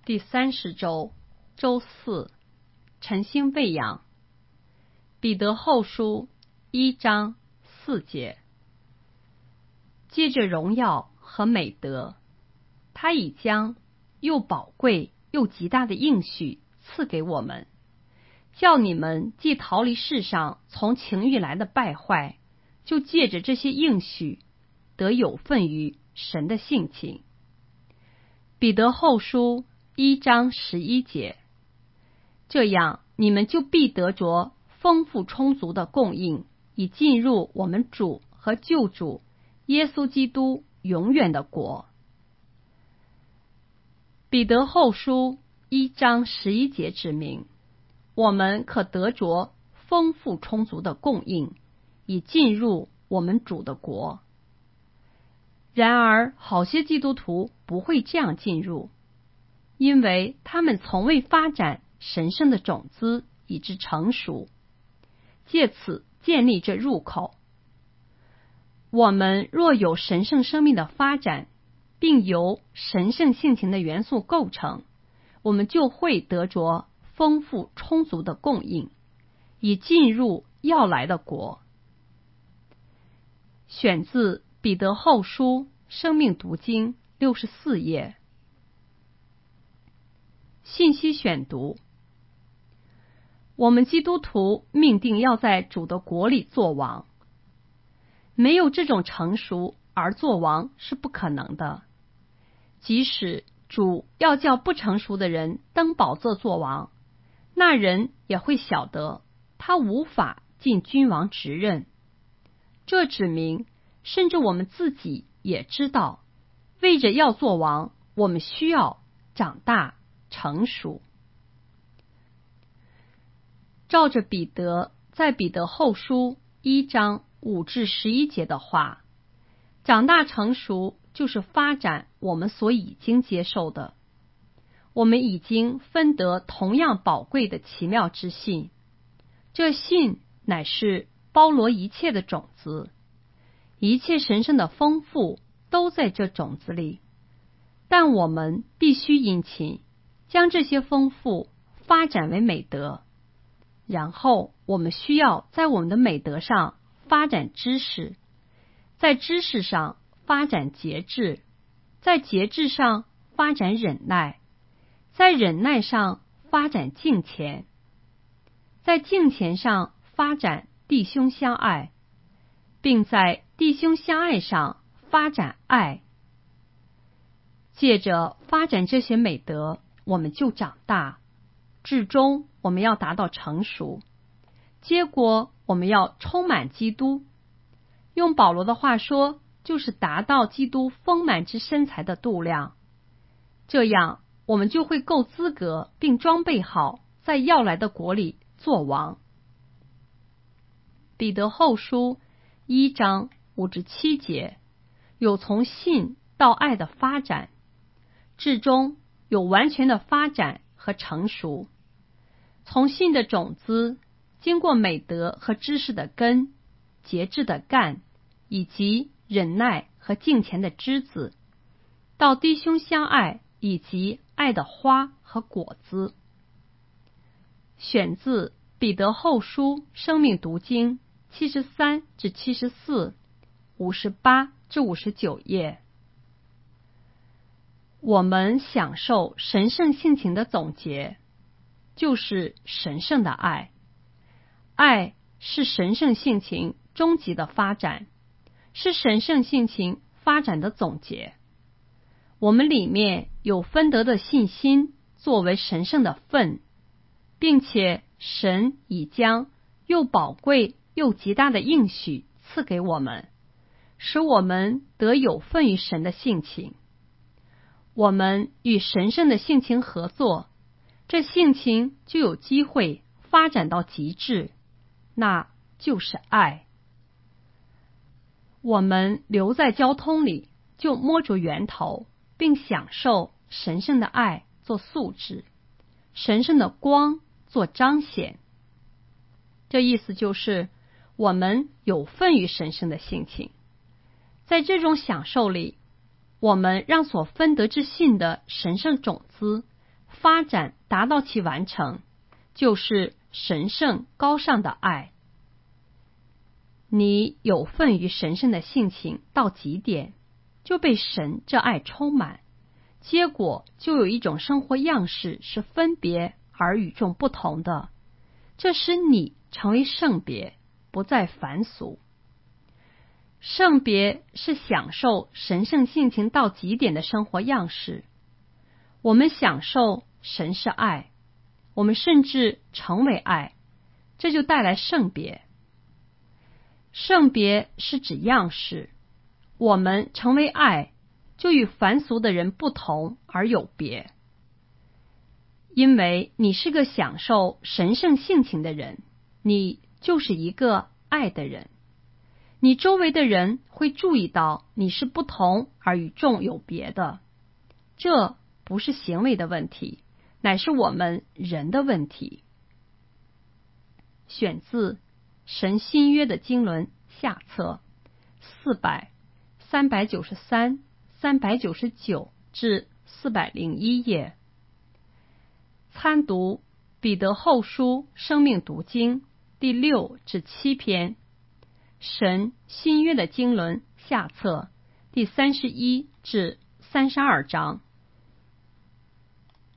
第30周，周四，晨星喂养。彼得后书1章4节，借着荣耀和美德，他已将又宝贵又极大的应许赐给我们，叫你们既逃离世上从情欲来的败坏，就借着这些应许得有份于神的性情。彼得后书1章11节，这样你们就必得着丰富充足的供应，以进入我们主和救主耶稣基督永远的国。彼得后书1章11节指明，我们可得着丰富充足的供应，以进入我们主的国。然而好些基督徒不会这样进入，因为他们从未发展神圣的种子以致成熟，借此建立这入口。我们若有神圣生命的发展，并由神圣性情的元素构成，我们就会得着丰富充足的供应，以进入要来的国。选自彼得后书生命读经64页。信息选读：我们基督徒命定要在主的国里做王，没有这种成熟而做王是不可能的。即使主要叫不成熟的人登宝座做王，那人也会晓得他无法尽君王职任。这指明，甚至我们自己也知道，为着要做王，我们需要长大成熟。照着彼得在彼得后书1章5至11节的话，长大成熟就是发展我们所已经接受的。我们已经分得同样宝贵的奇妙之信，这信乃是包罗一切的种子，一切神圣的丰富都在这种子里，但我们必须殷勤将这些丰富发展为美德，然后我们需要在我们的美德上发展知识，在知识上发展节制，在节制上发展忍耐，在忍耐上发展敬虔，在敬虔上发展弟兄相爱，并在弟兄相爱上发展爱。借着发展这些美德，我们就长大，至终我们要达到成熟，结果我们要充满基督。用保罗的话说，就是达到基督丰满之身材的度量。这样我们就会够资格并装备好，在要来的国里做王。彼得后书1章5至7节，有从信到爱的发展，至终有完全的发展和成熟。从信的种子，经过美德和知识的根，节制的干，以及忍耐和敬虔的枝子，到弟兄相爱以及爱的花和果子。选自彼得后书生命读经73至74、58至59页。我们享受神圣性情的总结，就是神圣的爱。爱是神圣性情终极的发展，是神圣性情发展的总结。我们里面有分得的信心作为神圣的份，并且神已将又宝贵又极大的应许赐给我们，使我们得有份于神的性情。我们与神圣的性情合作，这性情就有机会发展到极致，那就是爱。我们留在交通里，就摸着源头，并享受神圣的爱做素质，神圣的光做彰显。这意思就是，我们有份于神圣的性情。在这种享受里，我们让所分得之信的神圣种子发展达到其完成，就是神圣高尚的爱。你有份于神圣的性情到极点，就被神这爱充满，结果就有一种生活样式是分别而与众不同的，这使你成为圣别，不再凡俗。圣别是享受神圣性情到极点的生活样式。我们享受神是爱，我们甚至成为爱，这就带来圣别。圣别是指样式，我们成为爱，就与凡俗的人不同而有别。因为你是个享受神圣性情的人，你就是一个爱的人。你周围的人会注意到你是不同而与众有别的，这不是行为的问题，乃是我们人的问题。选自神新约的经纶下册400、393、399至401页。参读彼得后书生命读经第6至7篇，神新约的经纶下册第31至32章。